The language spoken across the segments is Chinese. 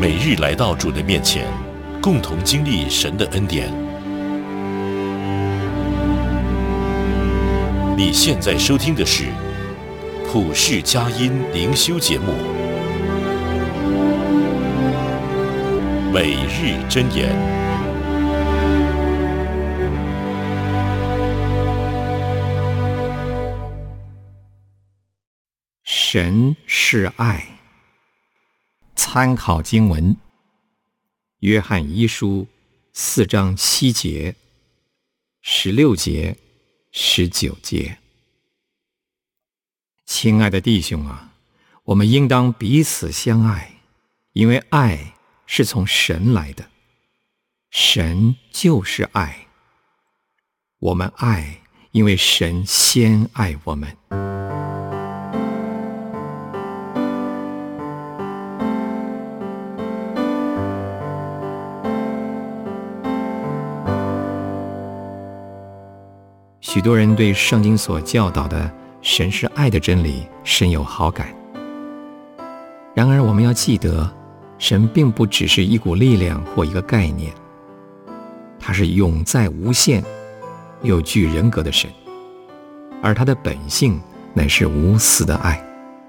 每日来到主的面前，共同经历神的恩典。你现在收听的是普世佳音灵修节目，每日箴言。 神是爱。参考经文：约翰一书4章7节、16节、19节。亲爱的弟兄啊，我们应当彼此相爱，因为爱是从神来的，神就是爱。我们爱，因为神先爱我们。许多人对圣经所教导的神是爱的真理深有好感。然而我们要记得，神并不只是一股力量或一个概念，他是永在无限又具人格的神，而他的本性乃是无私的爱。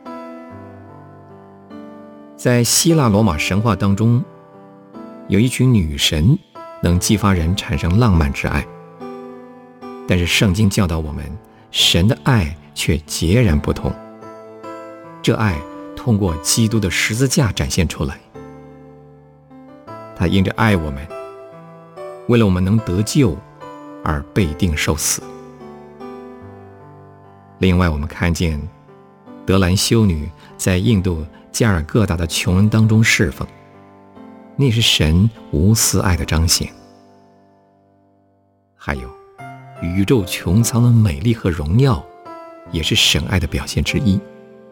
在希腊罗马神话当中，有一群女神能激发人产生浪漫之爱，但是圣经教导我们，神的爱却截然不同。这爱通过基督的十字架展现出来。他因着爱我们，为了我们能得救而被定受死。另外我们看见德兰修女在印度加尔各答的穷人当中侍奉，那是神无私爱的彰显。还有宇宙穹苍的美丽和荣耀，也是神爱的表现之一。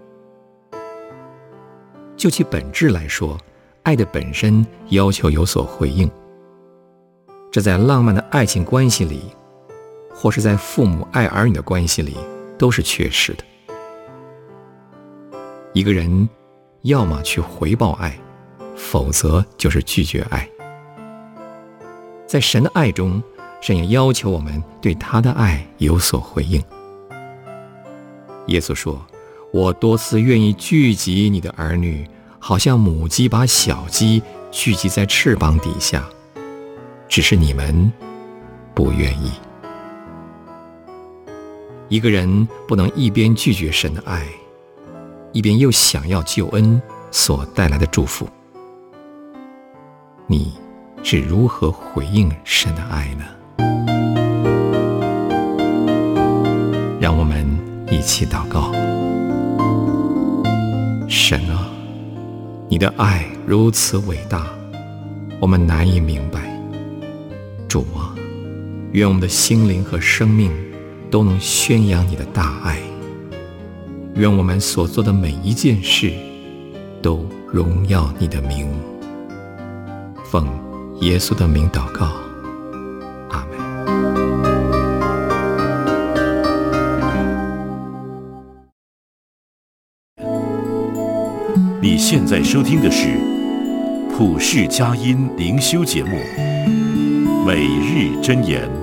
就其本质来说，爱的本身要求有所回应，这在浪漫的爱情关系里，或是在父母爱儿女的关系里，都是缺失的。一个人要么去回报爱，否则就是拒绝爱。在神的爱中，神也要求我们对他的爱有所回应。耶稣说，我多次愿意聚集你的儿女，好像母鸡把小鸡聚集在翅膀底下，只是你们不愿意。一个人不能一边拒绝神的爱，一边又想要救恩所带来的祝福。你是如何回应神的爱呢？让我们一起祷告。神啊，你的爱如此伟大，我们难以明白。主啊，愿我们的心灵和生命都能宣扬你的大爱，愿我们所做的每一件事都荣耀你的名。奉耶稣的名祷告，阿们。 你现在收听的是普世佳音灵修节目，每日箴言。